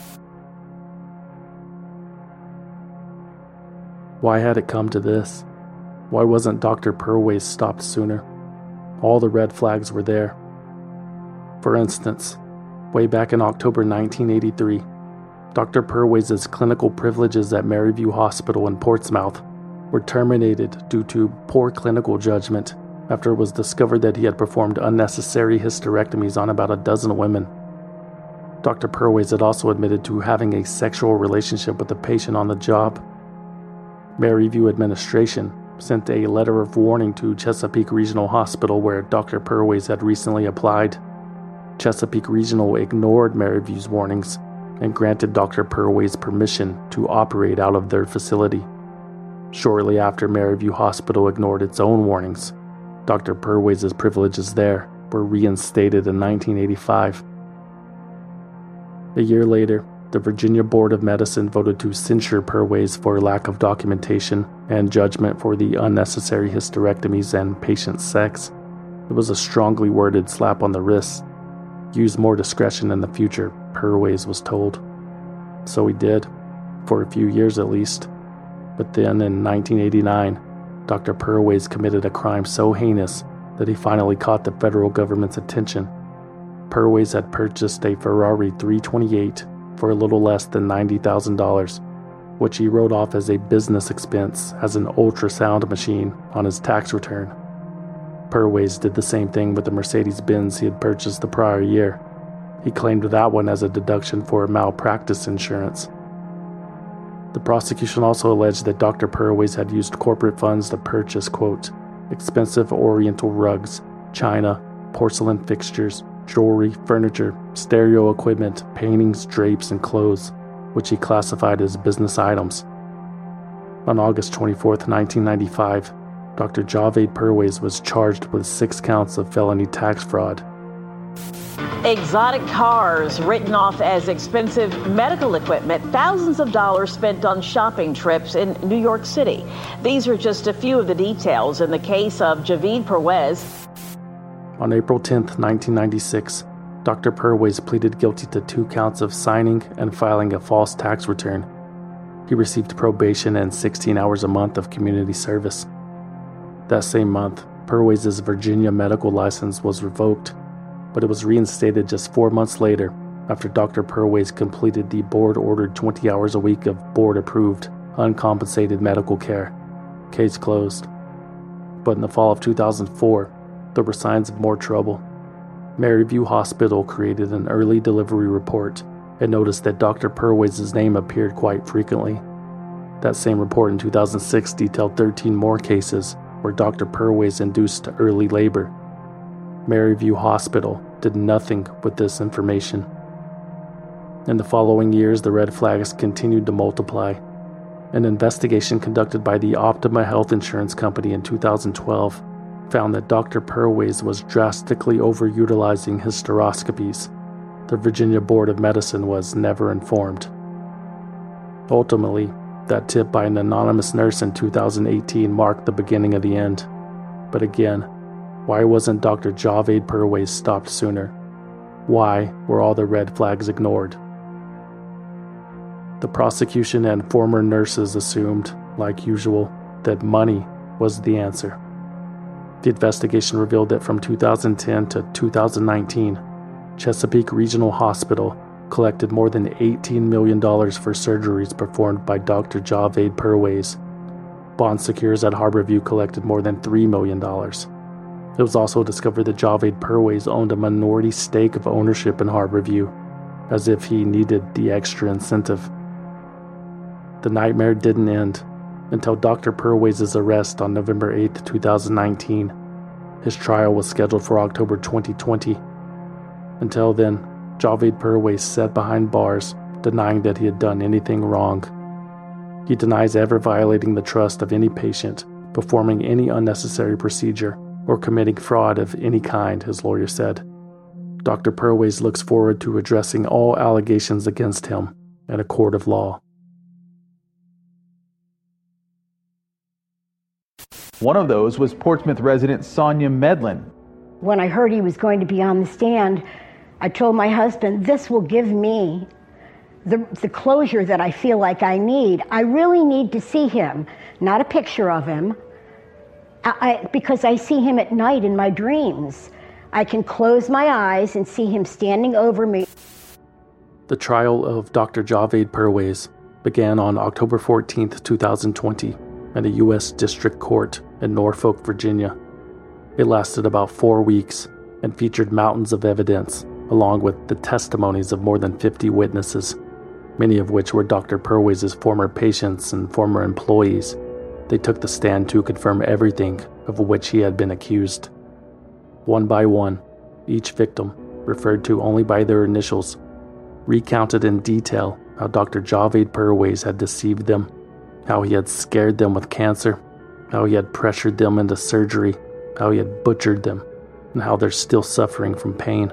Why had it come to this? Why wasn't Doctor Purways stopped sooner? All the red flags were there. For instance, way back in October nineteen eighty-three, Doctor Purways' clinical privileges at Maryview Hospital in Portsmouth were terminated due to poor clinical judgment after it was discovered that he had performed unnecessary hysterectomies on about a dozen women. Doctor Purways had also admitted to having a sexual relationship with a patient on the job. Maryview administration sent a letter of warning to Chesapeake Regional Hospital where Doctor Purways had recently applied. Chesapeake Regional ignored Maryview's warnings and granted Doctor Purways permission to operate out of their facility. Shortly after Maryview Hospital ignored its own warnings, Doctor Purways' privileges there were reinstated in nineteen eighty-five. A year later, the Virginia Board of Medicine voted to censure Purways for lack of documentation and judgment for the unnecessary hysterectomies and patient sex. It was a strongly worded slap on the wrist. Use more discretion in the future, Purways was told. So he did, for a few years at least. But then in nineteen eighty-nine, Doctor Purways committed a crime so heinous that he finally caught the federal government's attention. Purways had purchased a Ferrari three twenty-eight for a little less than ninety thousand dollars, which he wrote off as a business expense as an ultrasound machine on his tax return. Purways did the same thing with the Mercedes-Benz he had purchased the prior year. He claimed that one as a deduction for malpractice insurance. The prosecution also alleged that Doctor Purways had used corporate funds to purchase, quote, expensive oriental rugs, china, porcelain fixtures, jewelry, furniture, stereo equipment, paintings, drapes, and clothes, which he classified as business items. On August twenty-fourth, nineteen ninety-five, Doctor Javed Perwaiz was charged with six counts of felony tax fraud.
Exotic cars written off as expensive medical equipment, thousands of dollars spent on shopping trips in New York City. These are just a few of the details in the case of Javed Perwaiz.
On April tenth, nineteen ninety-six, Doctor Perwaiz pleaded guilty to two counts of signing and filing a false tax return. He received probation and sixteen hours a month of community service. That same month, Perwaiz's Virginia medical license was revoked, but it was reinstated just four months later after Doctor Perwaiz completed the board-ordered twenty hours a week of board-approved, uncompensated medical care. Case closed. But in the fall of two thousand four, there were signs of more trouble. Maryview Hospital created an early delivery report and noticed that Doctor Perwaiz's name appeared quite frequently. That same report in two thousand six detailed thirteen more cases where Doctor Perwaiz induced early labor. Maryview Hospital did nothing with this information. In the following years, the red flags continued to multiply. An investigation conducted by the Optima Health Insurance Company in two thousand twelve found that Doctor Perwaiz was drastically overutilizing hysteroscopies. The Virginia Board of Medicine was never informed. Ultimately, that tip by an anonymous nurse in two thousand eighteen marked the beginning of the end. But again, why wasn't Doctor Javed Perwaiz stopped sooner? Why were all the red flags ignored? The prosecution and former nurses assumed, like usual, that money was the answer. The investigation revealed that from two thousand ten to two thousand nineteen, Chesapeake Regional Hospital collected more than eighteen million dollars for surgeries performed by Doctor Javed Perwaiz. Bon Secours at Harborview collected more than three million dollars. It was also discovered that Javed Perwaiz owned a minority stake of ownership in Harborview, as if he needed the extra incentive. The nightmare didn't end until Doctor Perwaiz's arrest on November eighth, two thousand nineteen. His trial was scheduled for October twenty twenty. Until then, Javed Perwaiz sat behind bars, denying that he had done anything wrong. He denies ever violating the trust of any patient, performing any unnecessary procedure, or committing fraud of any kind, his lawyer said. Doctor Perwaiz looks forward to addressing all allegations against him in a court of law.
One of those was Portsmouth resident Sonia Medlin.
When I heard he was going to be on the stand, I told my husband, this will give me the, the closure that I feel like I need. I really need to see him, not a picture of him, I, I, because I see him at night in my dreams. I can close my eyes and see him standing over me.
The trial of Doctor Javed Perwaiz began on October fourteenth, two thousand twenty, at a U S District Court in Norfolk, Virginia. It lasted about four weeks and featured mountains of evidence, along with the testimonies of more than fifty witnesses, many of which were Doctor Perwaiz's former patients and former employees. They took the stand to confirm everything of which he had been accused. One by one, each victim, referred to only by their initials, recounted in detail how Doctor Javed Perwaiz had deceived them, how he had scared them with cancer, how he had pressured them into surgery, how he had butchered them, and how they're still suffering from pain.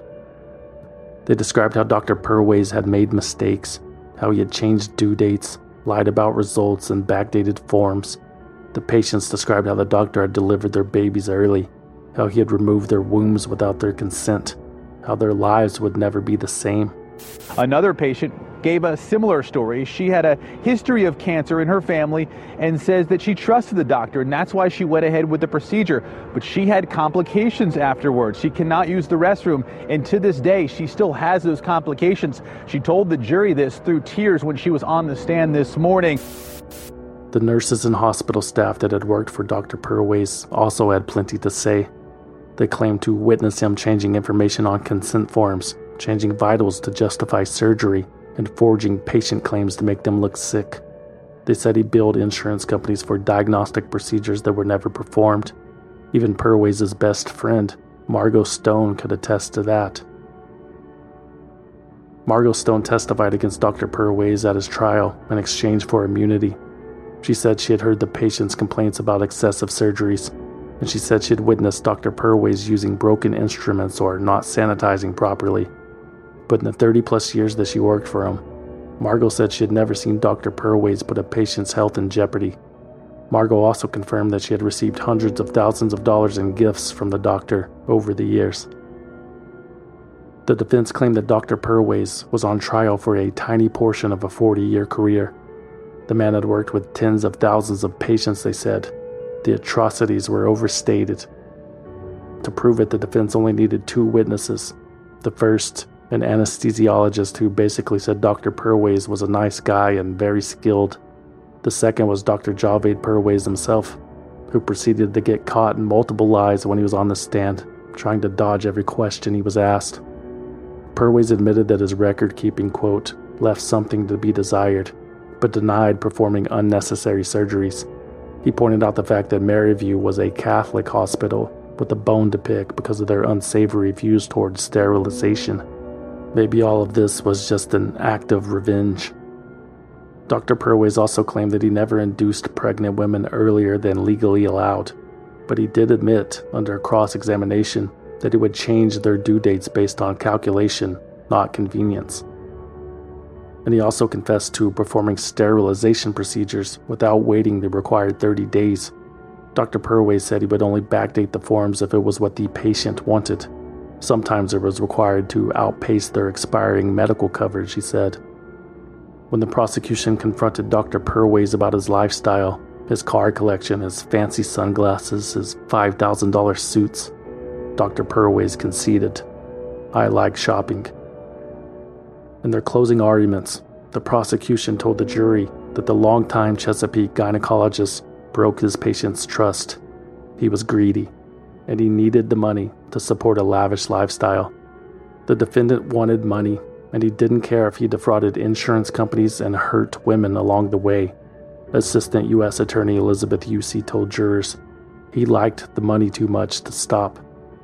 They described how Doctor Perwaiz had made mistakes, how he had changed due dates, lied about results, and backdated forms. The patients described how the doctor had delivered their babies early, how he had removed their wombs without their consent, how their lives would never be the same.
Another patient gave a similar story. She had a history of cancer in her family and says that she trusted the doctor, and that's why she went ahead with the procedure. But she had complications afterwards. She cannot use the restroom, and to this day, she still has those complications. She told the jury this through tears when she was on the stand this morning.
The nurses and hospital staff that had worked for Doctor Perwaiz also had plenty to say. They claimed to witness him changing information on consent forms, changing vitals to justify surgery, and forging patient claims to make them look sick. They said he billed insurance companies for diagnostic procedures that were never performed. Even Perwaiz's best friend, Margot Stone, could attest to that. Margot Stone testified against Doctor Perwaiz at his trial in exchange for immunity. She said she had heard the patient's complaints about excessive surgeries, and she said she had witnessed Doctor Purways using broken instruments or not sanitizing properly. But in the thirty plus years that she worked for him, Margot said she had never seen Doctor Purways put a patient's health in jeopardy. Margot also confirmed that she had received hundreds of thousands of dollars in gifts from the doctor over the years. The defense claimed that Doctor Purways was on trial for a tiny portion of a forty-year career. The man had worked with tens of thousands of patients, they said. The atrocities were overstated. To prove it, the defense only needed two witnesses. The first, an anesthesiologist who basically said Doctor Purways was a nice guy and very skilled. The second was Doctor Javed Purways himself, who proceeded to get caught in multiple lies when he was on the stand, trying to dodge every question he was asked. Purways admitted that his record-keeping, quote, left something to be desired, but denied performing unnecessary surgeries. He pointed out the fact that Maryview was a Catholic hospital with a bone to pick because of their unsavory views towards sterilization. Maybe all of this was just an act of revenge. Doctor Purways also claimed that he never induced pregnant women earlier than legally allowed, but he did admit, under cross-examination, that he would change their due dates based on calculation, not convenience. And he also confessed to performing sterilization procedures without waiting the required thirty days. Doctor Purways said he would only backdate the forms if it was what the patient wanted. Sometimes it was required to outpace their expiring medical coverage, he said. When the prosecution confronted Doctor Purways about his lifestyle, his car collection, his fancy sunglasses, his five thousand dollars suits, Doctor Purways conceded, "I like shopping." In their closing arguments, the prosecution told the jury that the longtime Chesapeake gynecologist broke his patient's trust. He was greedy, and he needed the money to support a lavish lifestyle. The defendant wanted money, and he didn't care if he defrauded insurance companies and hurt women along the way. Assistant U S Attorney Elizabeth Yusi told jurors he liked the money too much to stop.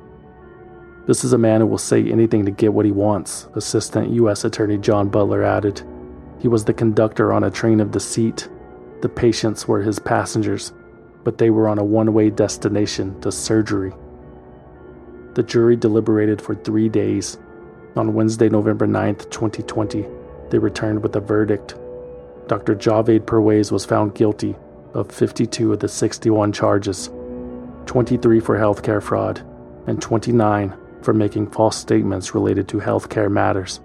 "This is a man who will say anything to get what he wants," Assistant U S Attorney John Butler added. "He was the conductor on a train of deceit. The patients were his passengers, but they were on a one-way destination to surgery." The jury deliberated for three days. On Wednesday, November ninth, twenty twenty, they returned with a verdict. Doctor Javed Purways was found guilty of fifty-two of the sixty-one charges, twenty-three for healthcare fraud, and twenty-nine for making false statements related to healthcare matters.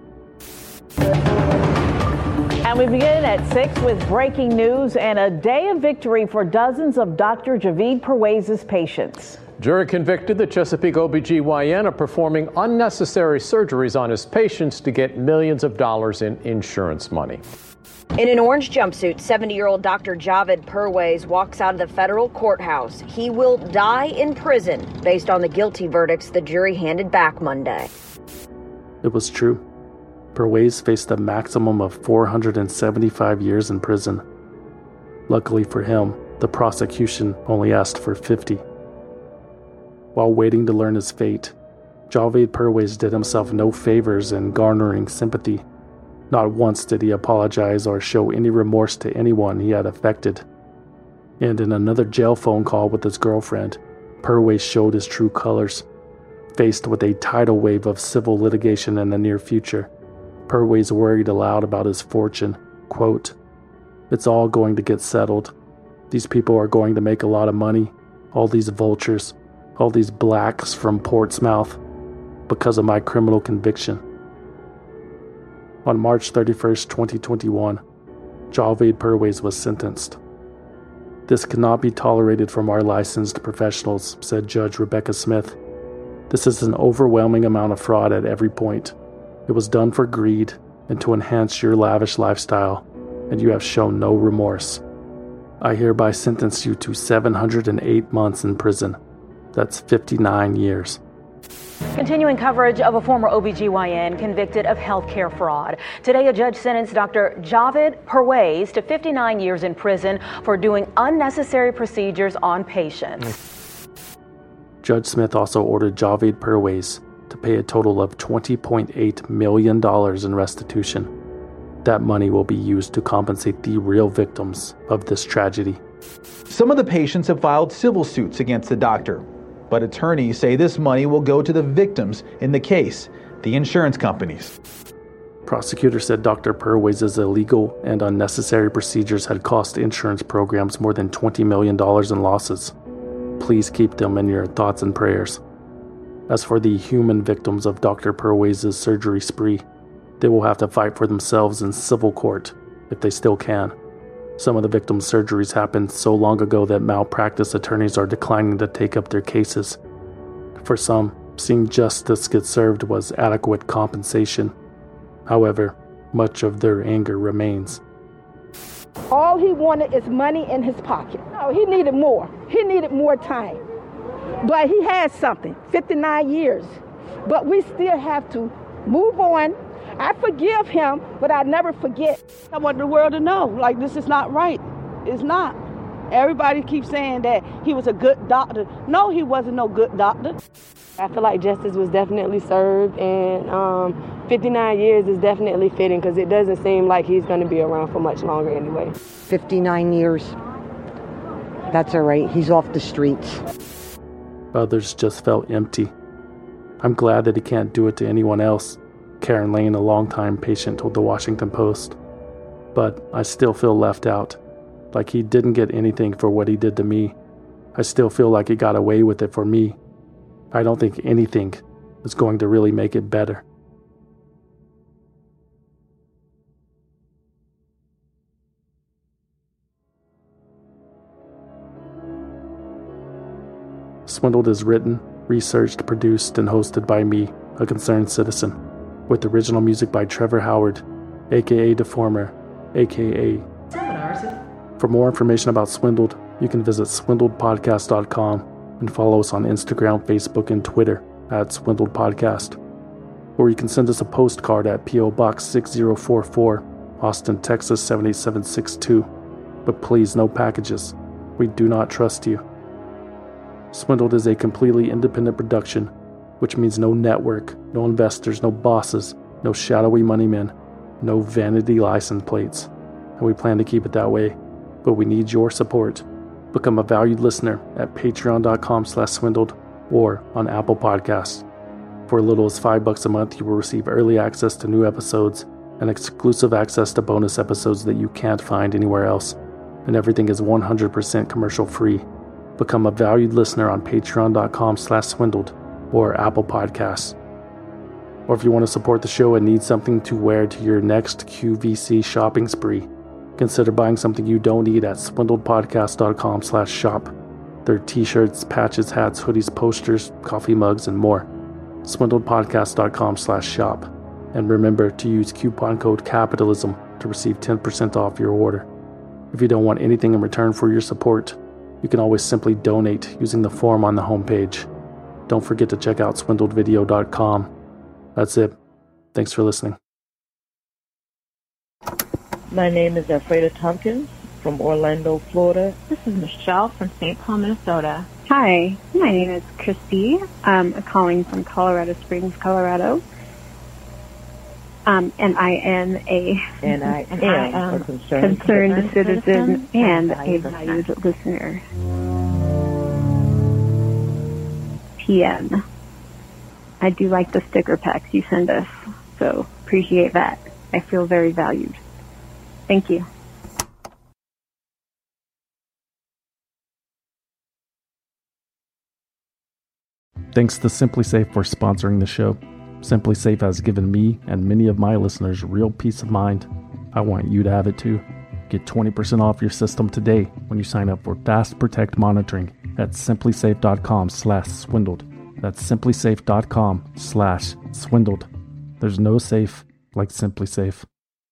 And we begin at six with breaking news and a day of victory for dozens of Doctor Javed Purways' patients.
Jury convicted the Chesapeake O B G Y N of performing unnecessary surgeries on his patients to get millions of dollars in insurance money.
In an orange jumpsuit, seventy-year-old Doctor Javed Purways walks out of the federal courthouse. He will die in prison based on the guilty verdicts the jury handed back Monday.
It was true. Purways faced a maximum of four hundred seventy-five years in prison. Luckily for him, the prosecution only asked for fifty. While waiting to learn his fate, Javed Purways did himself no favors in garnering sympathy. Not once did he apologize or show any remorse to anyone he had affected. And in another jail phone call with his girlfriend, Purways showed his true colors. Faced with a tidal wave of civil litigation in the near future, Purways worried aloud about his fortune. Quote, "It's all going to get settled. These people are going to make a lot of money. All these vultures. All these blacks from Portsmouth, because of my criminal conviction." On March thirty-first, twenty twenty-one, Javed Purways was sentenced. "This cannot be tolerated from our licensed professionals," said Judge Rebecca Smith. "This is an overwhelming amount of fraud at every point. It was done for greed and to enhance your lavish lifestyle, and you have shown no remorse. I hereby sentence you to seven hundred eight months in prison. That's fifty-nine years.
Continuing coverage of a former O B G Y N convicted of healthcare fraud. Today, a judge sentenced Doctor Javed Purways to fifty-nine years in prison for doing unnecessary procedures on patients.
Judge Smith also ordered Javed Purways to pay a total of twenty point eight million dollars in restitution. that money will be used to compensate the real victims of this tragedy.
Some of the patients have filed civil suits against the doctor, but attorneys say this money will go to the victims in the case, the insurance companies.
Prosecutors said Doctor Purway's illegal and unnecessary procedures had cost insurance programs more than twenty million dollars in losses. Please keep them in your thoughts and prayers. As for the human victims of Doctor Purway's surgery spree, they will have to fight for themselves in civil court, if they still can. Some of the victims' surgeries happened so long ago that malpractice attorneys are declining to take up their cases. For some, seeing justice get served was adequate compensation. However, much of their anger remains.
All he wanted is money in his pocket. No, he needed more. He needed more time. But he had something, fifty-nine years. But we still have to move on. I forgive him, but I never forget.
I want the world to know, like, this is not right. It's not. Everybody keeps saying that he was a good doctor. No, he wasn't no good doctor.
I feel like justice was definitely served, and um, fifty-nine years is definitely fitting because it doesn't seem like he's going to be around for much longer anyway.
fifty-nine years. That's all right. He's off the streets.
Others just felt empty. I'm glad that he can't do it to anyone else, Karen Lane, a longtime patient, told the Washington Post. But I still feel left out, like he didn't get anything for what he did to me. I still feel like he got away with it for me. I don't think anything is going to really make it better. Swindled is written, researched, produced, and hosted by me, a concerned citizen, with original music by Trevor Howard, aka Deformer, aka. For more information about Swindled, you can visit swindled podcast dot com and follow us on Instagram, Facebook, and Twitter at Swindled Podcast. Or you can send us a postcard at P O Box six zero four four, Austin, Texas seven eight seven six two. But please, no packages. We do not trust you. Swindled is a completely independent production, which means no network, no investors, no bosses, no shadowy money men, no vanity license plates. And we plan to keep it that way, but we need your support. Become a valued listener at patreon dot com slash swindled or on Apple Podcasts. For as little as five bucks a month, you will receive early access to new episodes and exclusive access to bonus episodes that you can't find anywhere else. And everything is one hundred percent commercial free. Become a valued listener on patreon dot com slash swindled or Apple Podcasts. Or if you want to support the show and need something to wear to your next Q V C shopping spree, consider buying something you don't need at swindled podcast dot com slash shop. There are t-shirts, patches, hats, hoodies, posters, coffee mugs, and more. swindled podcast dot com slash shop. And remember to use coupon code CAPITALISM to receive ten percent off your order. If you don't want anything in return for your support, you can always simply donate using the form on the homepage. Don't forget to check out swindled video dot com. That's it. Thanks for listening.
My name is Alfreda Tompkins from Orlando, Florida.
This is Michelle from Saint Paul, Minnesota. Hi, my name is Christy. Um, I'm calling from Colorado Springs, Colorado. Um, and I am a
and I
and
am,
I am
a concerned,
concerned citizen,
citizen
and
and
a valued listener. P M. I do like the sticker packs you send us, so appreciate that. I feel very valued. Thank you.
Thanks to SimpliSafe for sponsoring the show. SimpliSafe has given me and many of my listeners real peace of mind. I want you to have it too. Get twenty percent off your system today when you sign up for Fast Protect monitoring at simplysafe dot com slash swindled. That's simplysafe dot com slash swindled. There's no safe like SimpliSafe.